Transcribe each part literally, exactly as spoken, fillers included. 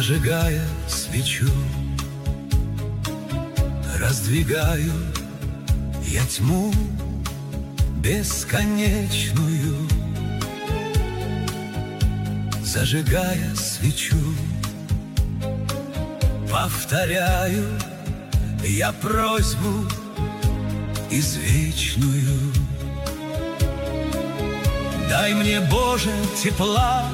Зажигая свечу, раздвигаю я тьму бесконечную. Зажигая свечу, повторяю я просьбу извечную. Дай мне, Боже, тепла,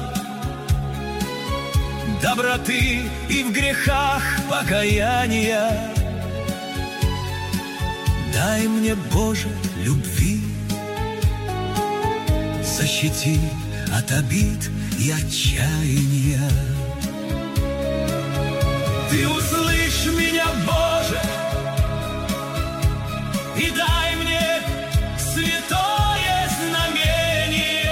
доброты и в грехах покаяния. Дай мне, Боже, любви, защити от обид и отчаяния. Ты услышь меня, Боже, и дай мне святое знамение.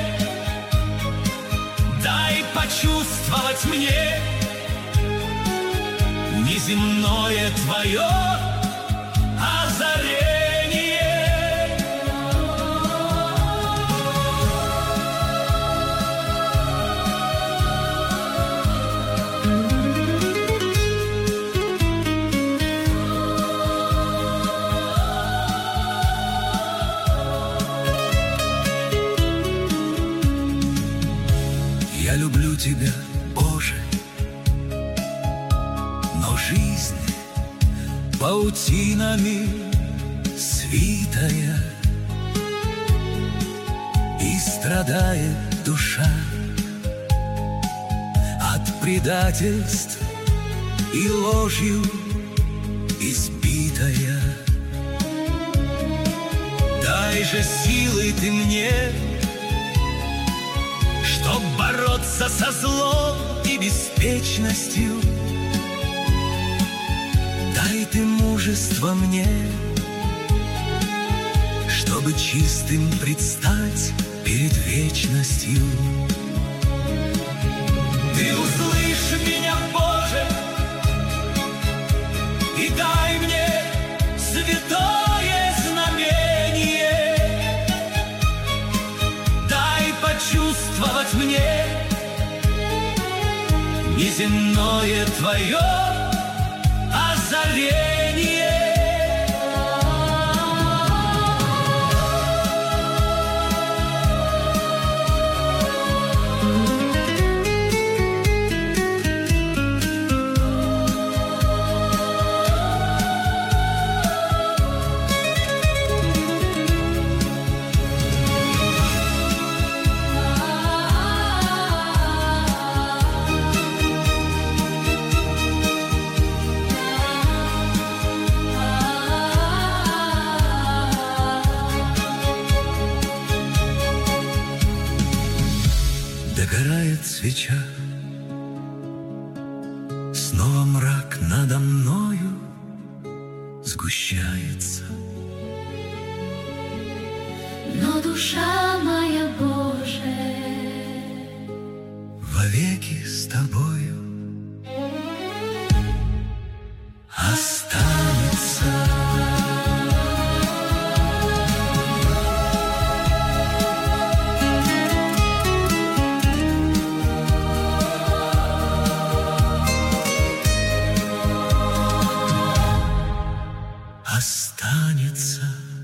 Дай почувствовать мне неземное Твое озарение. Я люблю Тебя, Боже, но жизнь паутинами свитая, и страдает душа от предательств и ложью избитая. Дай же силы Ты мне, чтоб бороться со злом и беспечностью. Дай Ты мужество мне, чтобы чистым предстать перед вечностью. Ты услышь меня, Боже, и дай мне святое знамение. Дай почувствовать мне неземное Твое озарение. Догорает свеча, снова мрак надо мною сгущается. Но душа моя, Боже, вовеки с Тобою останется. Останется.